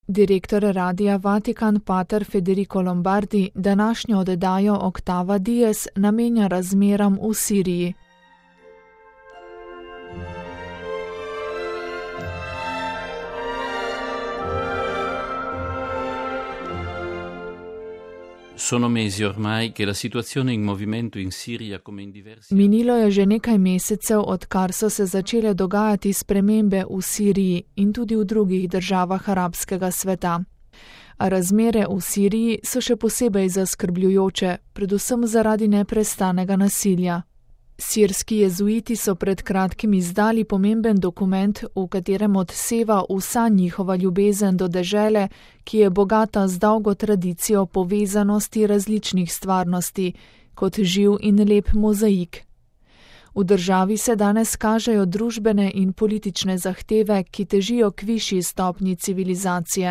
Direktor Radia Vatikan pater Federico Lombardi današnjo oddajo Octava Dies namenja razmeram v Siriji. Sono mesi ormai che la situazione in movimento in Siria come in diversi... Minilo je že nekaj mesecev, odkar so se začele dogajati spremembe v Siriji in tudi v drugih državah arabskega sveta. A razmere v Siriji so še posebej zaskrbljujoče, predvsem zaradi neprestanega nasilja. Sirski jezuiti so pred kratkim izdali pomemben dokument, v katerem odseva vsa njihova ljubezen do dežele, ki je bogata z dolgo tradicijo povezanosti različnih stvarnosti, kot živ in lep mozaik. V državi se danes kažejo družbene in politične zahteve, ki težijo k višji stopnji civilizacije.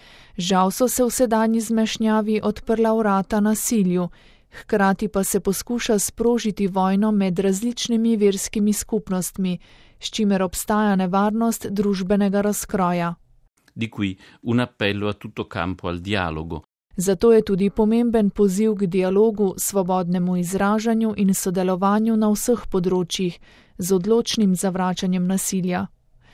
Žal so se v sedanji zmešnjavi odprla vrata nasilju, hkrati pa se poskuša sprožiti vojno med različnimi verskimi skupnostmi, s čimer obstaja nevarnost družbenega razkroja. Di qui un appello a tutto campo al dialogo. Zato je tudi pomemben poziv k dialogu, svobodnemu izražanju in sodelovanju na vseh področjih, z odločnim zavračanjem nasilja.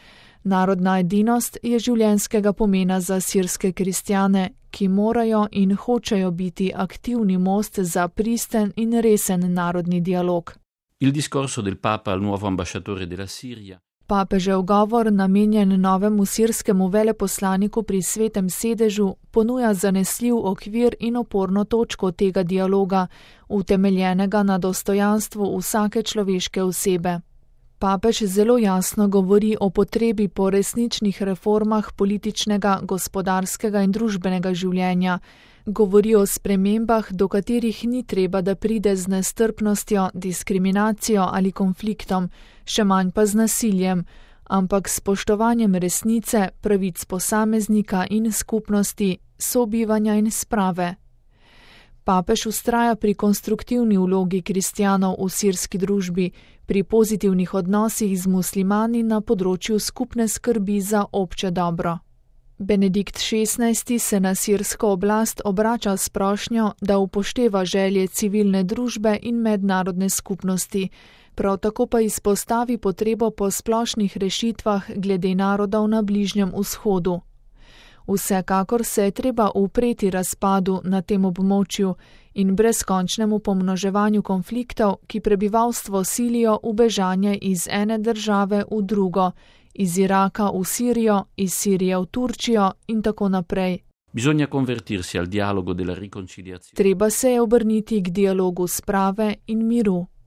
Narodna edinost je življenjskega pomena za sirske kristjane, ki morajo in hočejo biti aktivni most za pristen in resen narodni dialog. Il discorso del Papa al nuovo ambasciatore della Siria. Papežev govor, namenjen novemu sirskemu veleposlaniku pri Svetem sedežu, ponuja zanesljiv okvir in oporno točko tega dialoga, utemeljenega na dostojanstvu vsake človeške osebe. Papež zelo jasno govori o potrebi po resničnih reformah političnega, gospodarskega in družbenega življenja. Govori o spremembah, do katerih ni treba, da pride z nestrpnostjo, diskriminacijo ali konfliktom, še manj pa z nasiljem, ampak s spoštovanjem resnice, pravic posameznika in skupnosti, sobivanja in sprave. Papež vztraja pri konstruktivni vlogi kristjanov v sirski družbi, pri pozitivnih odnosih z muslimani na področju skupne skrbi za obče dobro. Benedikt XVI se na sirsko oblast obrača s prošnjo, da upošteva želje civilne družbe in mednarodne skupnosti, prav tako pa izpostavi potrebo po splošnih rešitvah glede narodov na Bližnjem vzhodu. Vsekakor se je treba upreti razpadu na tem območju in brezkončnemu pomnoževanju konfliktov, ki prebivalstvo silijo v bežanje iz ene države v drugo, iz Iraka v Sirijo, iz Sirije v Turčijo in tako naprej. Bisogna convertirsi al dialogo della riconciliazione. Treba se je obrniti k dialogu sprave in miru.